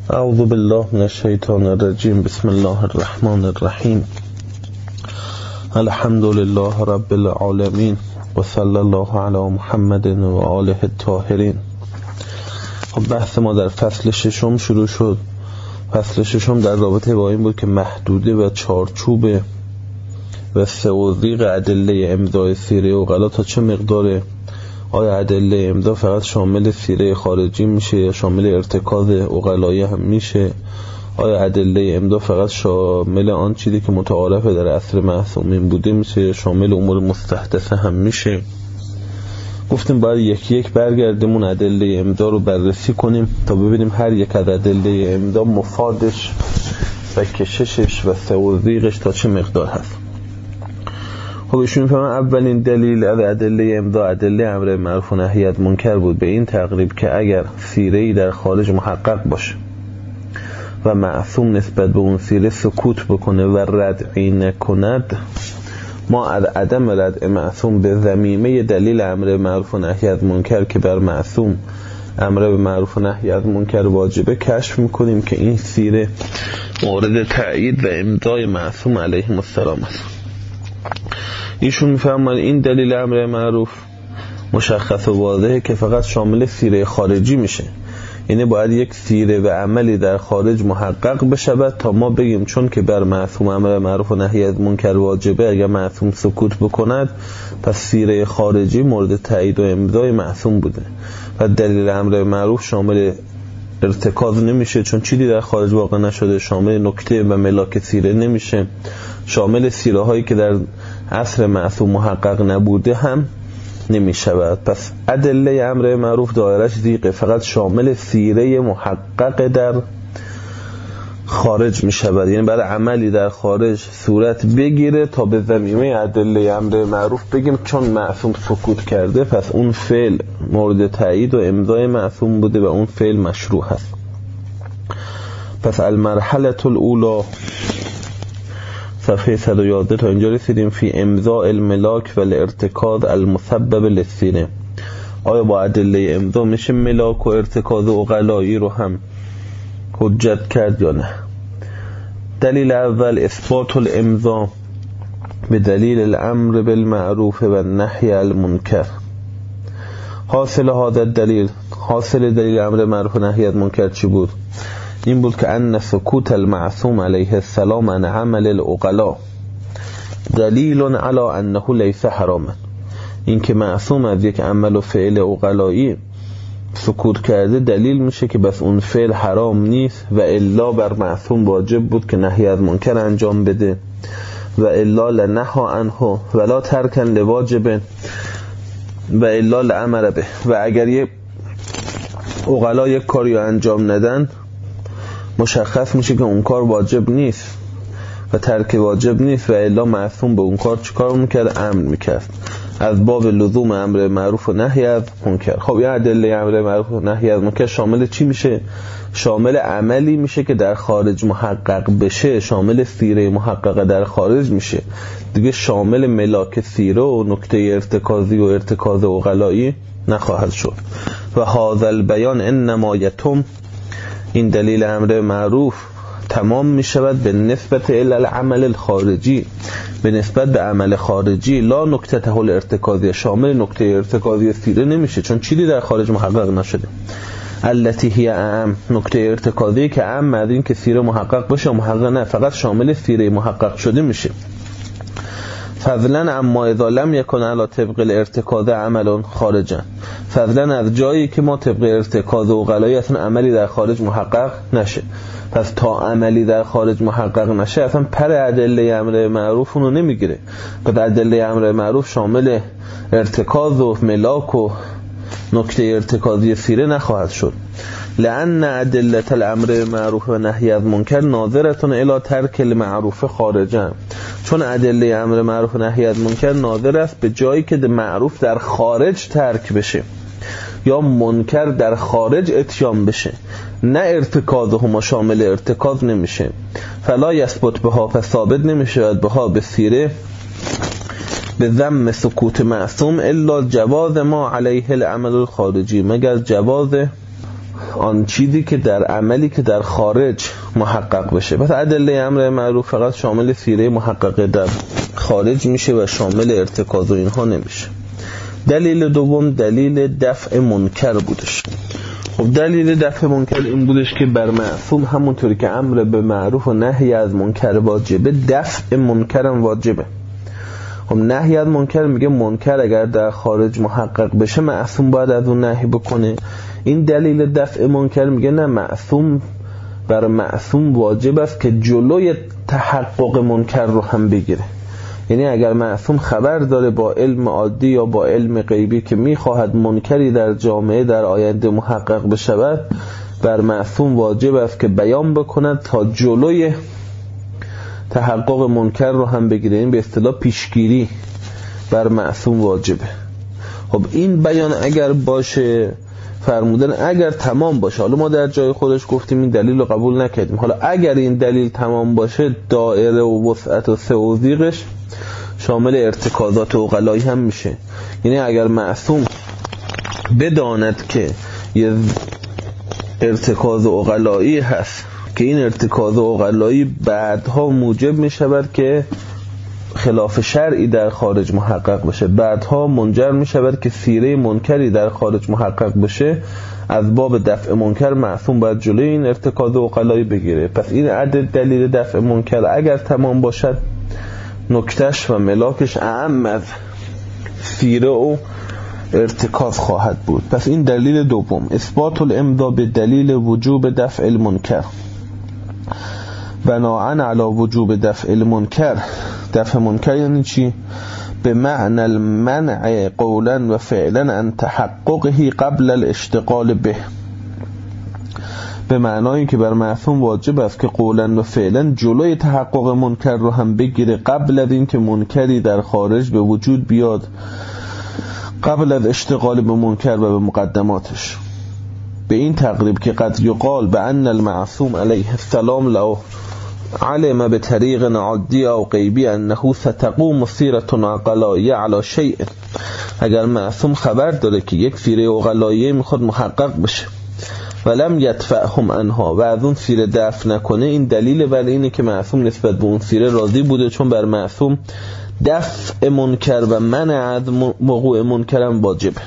اعوذ بالله من الشیطان الرجیم. بسم الله الرحمن الرحیم. الحمد لله رب العالمین و صلی الله علی محمد و آله الطاهرین. خب بحث ما در فصل ششم شروع شد. فصل ششم در رابطه با این بود که محدوده و چارچوب و سوازیق ادله امضای سیره عقلا تا چه مقداره. آیا ادله امضا فقط شامل سیره خارجی میشه یا شامل ارتکاز عقلایی هم میشه؟ آیا ادله امضا فقط شامل آن چیزی که متعارفه در عصر معصومین بوده میشه یا شامل امور مستحدثه هم میشه؟ گفتیم باید یکی یک برگردیم اون ادله امضا رو بررسی کنیم تا ببینیم هر یک از ادله امضا مفادش و کششش و سوازیقش تا چه مقدار هست. خب ایشون میفهمن اولین دلیل از ادله امضا ادله امر معروف و نهی از منکر بود، به این تقریب که اگر سیره‌ای در خارج محقق باشه و معصوم نسبت به اون سیره سکوت بکنه و ردعی نکند، ما از عدم ردع معصوم به ضمیمه دلیل امر معروف و نهی از منکر که بر معصوم امر به معروف و نهی از منکر واجبه کشف میکنیم که این سیره مورد تأیید و امضای معصوم علیه السلام است. ایشون میفهمن این دلیل امر معروف مشخص و واضحه که فقط شامل سیره خارجی میشه، یعنی باید یک سیره و عملی در خارج محقق بشود تا ما بگیم چون که بر معصوم امر معروف و نهی از منکر واجبه، اگر معصوم سکوت بکند پس سیره خارجی مورد تایید و امضای معصوم بوده. و دلیل امر معروف شامل ارتکاز نمیشه چون چیزی در خارج واقع نشده، شامل نکته و ملاک سیره نمیشه، شامل سیره هایی که در عصر معصوم محقق نبوده هم نمی شود. پس ادله امر معروف دایرش ضیقه، فقط شامل سیره محقق در خارج می شود، یعنی برای عملی در خارج صورت بگیره تا به ضمیمه ادله امر معروف بگیم چون معصوم سکوت کرده پس اون فعل مورد تایید و امضای معصوم بوده و اون فعل مشروع هست. پس المرحله الاولی صفحه 111 تا اینجا رسیدیم. فی امضاء الملاک و الارتکاز المسبب للسیره. آیا با ادله امضا میشه ملاک و ارتکاز عقلایی رو هم حجت کرد یا نه؟ دلیل اول اثبات الامضا به دلیل الامر بالمعروف و النهی عن المنکر. حاصل دلیل امر معروف و نهی از منکر چی بود؟ این بود که ان سکوت المعصوم علیه السلام عن عمل العقلاء دلیل علی انه لیس حراما. این که معصوم از یک عمل و فعل عقلایی سکوت کرده دلیل میشه که بس اون فعل حرام نیست و الا بر معصوم واجب بود که نهی از منکر انجام بده و الا لنهى عنه ولا ترکا لواجب و الا لامر به. و اگر یک عقلا یک کاری انجام ندن مشخص میشه که اون کار واجب نیست و ترک واجب نیست و الا معصوم به اون کار چیکار میکرد؟ امر میکرد از باب لزوم امر معروف و نهی از منکر. خب این ادله امر معروف و نهی از منکر شامل چی میشه؟ شامل عملی میشه که در خارج محقق بشه، شامل سیره محققه در خارج میشه دیگه، شامل ملاک سیره و نکته ارتکازی و ارتکاز عقلایی نخواهد شد. و هذا البیان انما یتم، این دلیل امر معروف تمام می شود به نسبت العمل الخارجی، به نسبت به عمل خارجی، لا نکته الارتکازی، شامل نکته ارتکازی سیره نمیشه چون چیزی در خارج محقق نشده. التي هي اعم، نکته ارتکازی که اعم از این که سیره محقق باشه محقق نه، فقط شامل سیره محقق شده میشه. فضلا اما اذا لم يكن على طبق الارتکاز عمل خارجا، فضلا از جایی که ما طبق ارتکاز و عقلایی اصلا عملی در خارج محقق نشه. پس تا عملی در خارج محقق نشه اصلا پر ادله امر معروف اونو نمیگیره. پس ادله امر معروف شامل ارتکاز و ملاک و نکته ارتکازی سیره نخواهد شد. لأن ادله الامر معروف و نهی از منکر ناظرتون الی ترک المعروف خارجا، چون ادله امر معروف و نهی از منکر ناظر است به جایی که معروف در خارج ترک بشه یا منکر در خارج اتیان بشه، نه ارتکاز هما شامل ارتکاز نمیشه. فلا یثبت بها، پس ثابت نمیشه بها به سیره به ذم سکوت معصوم الا جواز ما علیه العمل الخارجی، مگر جواز آن چیزی که در عملی که در خارج محقق بشه. پس ادله امر معروف فقط شامل سیره محققه در خارج میشه و شامل ارتکاز و اینها نمیشه. دلیل دوم دلیل دفع منکر بودش. خب دلیل دفع منکر این بودش که بر معصوم همونطوری که امر به معروف و نهی از منکر واجبه، دفع منکر هم واجبه. خب نهی از منکر میگه منکر اگر در خارج محقق بشه معصوم باید از اون نهی بکنه. این دلیل دفع منکر میگه نه، معصوم بر معصوم واجب است که جلوی تحقق منکر رو هم بگیره. یعنی اگر معصوم خبر داره با علم عادی یا با علم غیبی که میخواهد منکری در جامعه در آینده محقق بشود، بر معصوم واجب است که بیان بکند تا جلوی تحقق منکر رو هم بگیره. این به اصطلاح پیشگیری بر معصوم واجبه. خب این بیان اگر باشه، فرمودن اگر تمام باشه، حالا ما در جای خودش گفتیم این دلیل رو قبول نکردیم، حالا اگر این دلیل تمام باشه دایره و وسعت و توضیحش شامل ارتکازات عقلایی هم میشه. یعنی اگر معصوم بداند که یه ارتکاز عقلایی هست که این ارتکاز عقلایی بعدها موجب میشود که خلاف شرعی در خارج محقق بشه، بعدها منجر میشود که سیره منکری در خارج محقق بشه، از باب دفع منکر معصوم باید جلوی این ارتکاز عقلایی بگیره. پس این عدد دلیل دفع منکر اگر تمام باشد نکتش و ملاکش اعم از سیره و ارتکاز خواهد بود. پس این دلیل دوم، اثبات الامضا به دلیل وجوب دفع المنکر. بناءً علی وجوب دفع المنکر. دفع منکر یعنی چی؟ به معنی المنع قولا و فعلا عن تحققه قبل الاشتغال به. به معنای که بر معصوم واجب است که قولا و فعلا جلوی تحقق منکر رو هم بگیره قبل از این که منکری در خارج به وجود بیاد، قبل از اشتغال به منکر و به مقدماتش. به این تقریب که قد یقال بأن المعصوم علیه السلام لو علم بطریق عادی او غیبی انه ستقوم سیرة عقلائیه علی شیء، اگر معصوم خبر داره که یک سیره عقلائیه میخواد محقق بشه ولم یدفعهم عنها و از اون سیره دفع نکنه، این دلیل بر اینه که معصوم نسبت به اون سیره راضی بوده، چون بر معصوم دفع منکر و منع از وقوع منکر هم واجبه.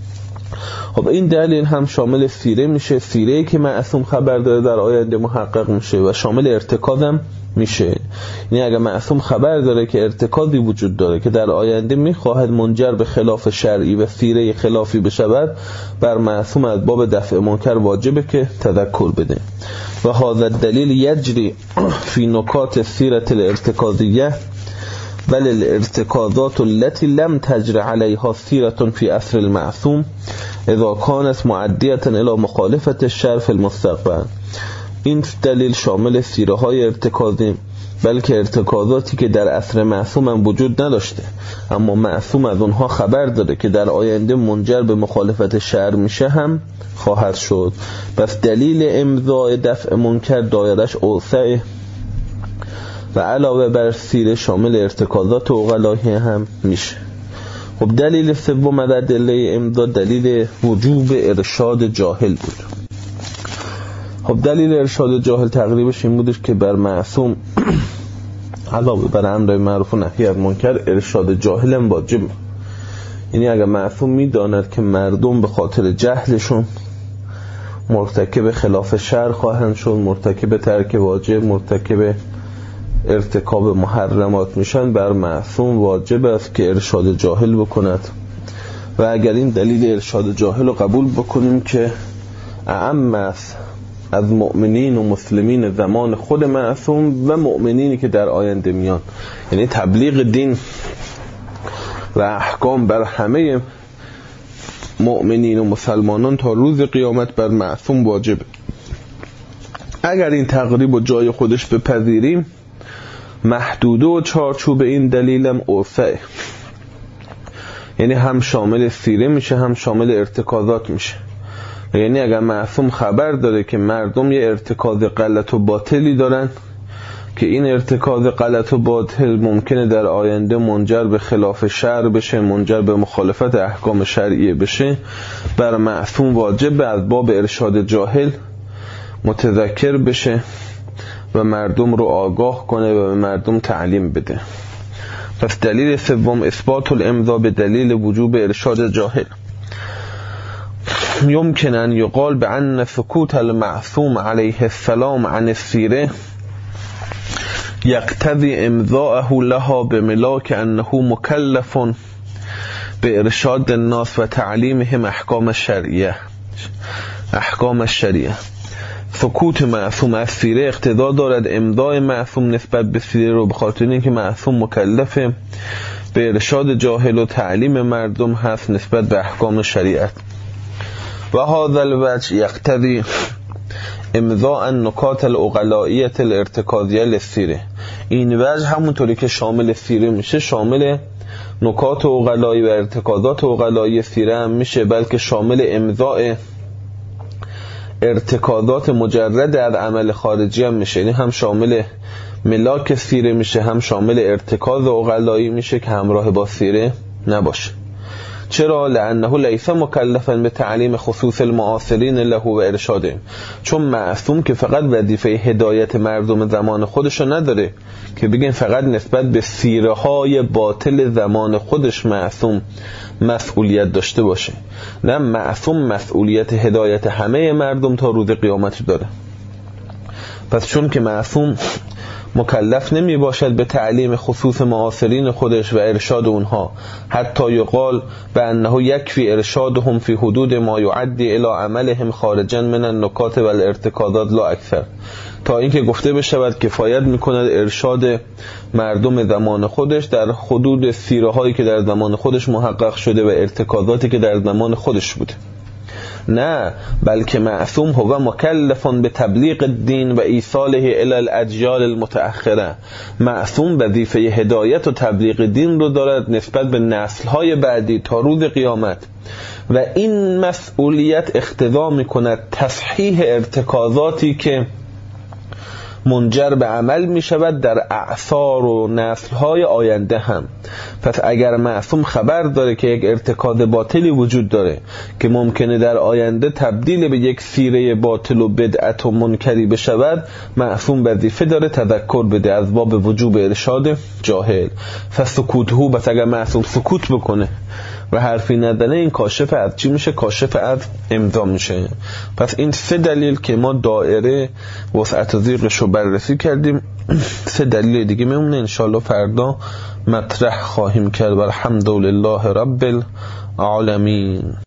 خب این دلیل هم شامل سیره میشه، سیره‌ای که معصوم خبر داره در آینده محقق میشه و شامل ارتکاز هم میشه. یعنی اگر معصوم خبر داره که ارتکازی وجود داره که در آینده میخواهد منجر به خلاف شرعی و سیره خلافی بشود، بر معصوم از باب دفع منکر واجبه که تذکر بده. و هذا الدلیل یجری فی نکات سیره الارتکازیه بل الارتکازات التي لم تجر عليها سيرة في عصر المعصوم اذا كانت معدية الى مخالفة الشرع في المستقبل. این دلیل شامل سیره های ارتکازی، بلکه ارتکازاتی که در عصر معصوم هم وجود نداشته اما معصوم از اونها خبر داره که در آینده منجر به مخالفت شرع میشه هم خواهد شد. پس دلیل امضای دفع منکر دایرش اوسع و علاوه بر سیره شامل ارتکازات عقلایی هم میشه. خب دلیل سوم در ادله امضا دلیل وجوب ارشاد جاهل بود. خب دلیل ارشاد جاهل تقریبش این بودش که بر معصوم علاوه بر امر معروف و نهی از منکر ارشاد جاهل هم واجب. یعنی اگر معصوم میداند که مردم به خاطر جهلشون مرتکب خلاف شرع خواهند شد، مرتکب ترک واجب، مرتکب ارتکاب محرمات میشن، بر معصوم واجب است که ارشاد جاهل بکند. و اگر این دلیل ارشاد جاهل رو قبول بکنیم که اعم است از مؤمنین و مسلمین زمان خود معصوم و مؤمنینی که در آینده میان، یعنی تبلیغ دین و احکام بر همه مؤمنین و مسلمانان تا روز قیامت بر معصوم واجب. اگر این تقریب و جای خودش بپذیریم، محدود و چارچوب این دلیلم اوسعه، یعنی هم شامل سیره میشه هم شامل ارتکازات میشه. یعنی اگر معصوم خبر داره که مردم یه ارتکاز غلط و باطلی دارن که این ارتکاز غلط و باطل ممکنه در آینده منجر به خلاف شرع بشه، منجر به مخالفت احکام شرعیه بشه، بر معصوم واجب از باب ارشاد جاهل متذکر بشه و مردم رو آگاه کنه و به مردم تعلیم بده. پس دلیل سوم اثبات الامضا به دلیل وجوب ارشاد جاهل. يمكن أن يقال بأن سكوت المعصوم عليه السلام عن السيرة يقتضي إمضاءه لها بملاك أنه مكلف بإرشاد الناس وتعليمهم أحكام الشريعة. سکوت معصوم از سیره اقتضا دارد امضای معصوم نسبت به سیره رو، بخاطر اینکه معصوم مکلفه به ارشاد جاهل و تعلیم مردم هست نسبت به احکام شریعت. و هذا الوجه یقتضی امضاء النکات العقلائیة الارتکازیة للسیره. این وجه همونطوری که شامل سیره میشه شامل نکات عقلایی و ارتکازات عقلایی سیره هم میشه، بلکه شامل امضاء ارتکازات مجرد از عمل خارجی هم میشه. یعنی هم شامل ملاک سیره میشه، هم شامل ارتکاز عقلایی میشه که همراه با سیره نباشه. چرا؟ لانه لیس مکلفا به تعلیم خصوص المعاصرین له و ارشادهم. چون معصوم که فقط وظیفه هدایت مردم زمان خودشو نداره که بگن فقط نسبت به سیره های باطل زمان خودش معصوم مسئولیت داشته باشه. نه، معصوم مسئولیت هدایت همه مردم تا روز قیامت داره. پس چون که معصوم مکلف نمی باشد به تعلیم خصوص معاصرین خودش و ارشاد اونها، حتی یقال به انه یکفی ارشادهم فی حدود ما یعدی الی عملهم خارجا من النکات و الارتکازات لا اکثر، تا اینکه گفته بشود کفایت میکند ارشاد مردم زمان خودش در حدود سیره هایی که در زمان خودش محقق شده و ارتکازاتی که در زمان خودش بوده. نه، بلکه معصوم هو مکلفون به تبلیغ الدین و ایصاله الی الاجیال المتأخره. معصوم وظیفه هدایت و تبلیغ دین رو دارد نسبت به نسل‌های بعدی تا روز قیامت، و این مسئولیت اقتضا می‌کند تصحیح ارتکازاتی که منجر به عمل می شود در اعصار و نسل‌های آینده هم. پس اگر معصوم خبر داره که یک ارتکاز باطلی وجود داره که ممکنه در آینده تبدیل به یک سیره باطل و بدعت و منکری بشود، معصوم وظیفه داره تذکر بده از باب وجوب ارشاد جاهل. فسکوته، بس اگر معصوم سکوت بکنه و حرفی ندنه، این کاشف از چی میشه؟ کاشف از امضا میشه. پس این سه دلیل که ما دایره وسعت و ضیقش رو بررسی کردیم، سه دلیل دیگه میمونه انشالله فردا مطرح خواهیم کرد. والحمدلله رب العالمین.